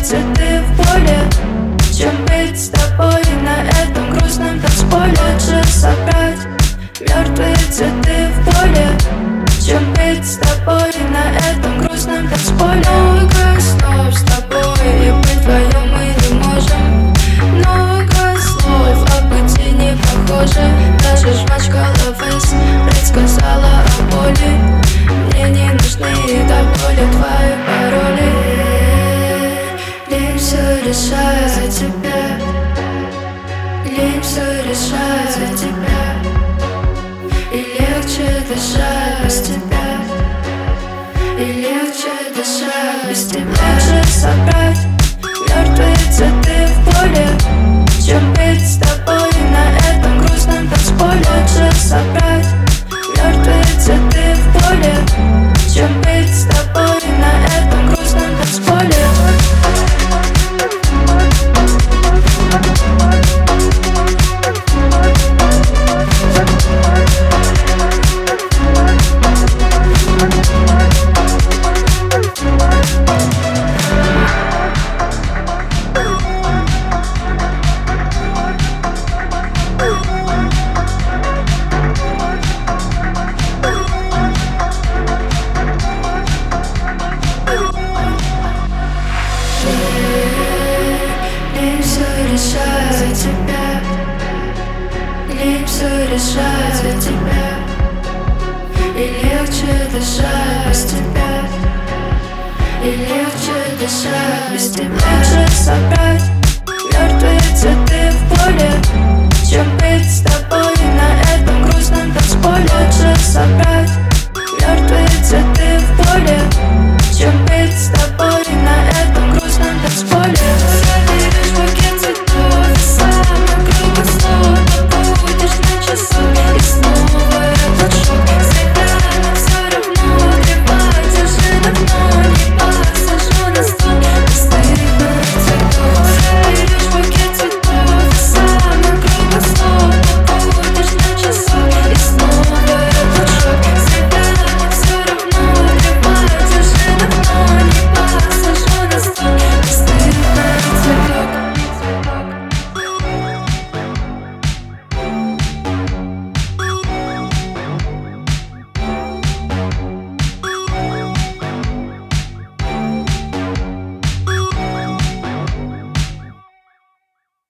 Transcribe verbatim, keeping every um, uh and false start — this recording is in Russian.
цветы в поле, чем быть с тобой на этом грустном танцполе. Лучше собрать мертвые цветы в поле, чем быть с тобой на этом грустном танцполе. Много снов с тобой, и быть вдвоем мы не можем. Много слов, а пути не похожи. Даже жвачка Лавес предсказала о боли. Мне не нужны до боли твои пароли. Лень все решает за тебя, лень все решает за тебя, и легче дышать без тебя, и легче дышать без тебя. Лучше собрать мертвые цветы в поле, чем быть с тобой на этом грустном танцполе. Лучше собрать мертвые цветы в поле, чем быть с тобой на этом грустном танцполе. Лень все решает за тебя, лень все решает за тебя, и легче дышать без тебя, и легче дышать без тебя. Лучше собрать мертвые цветы в поле,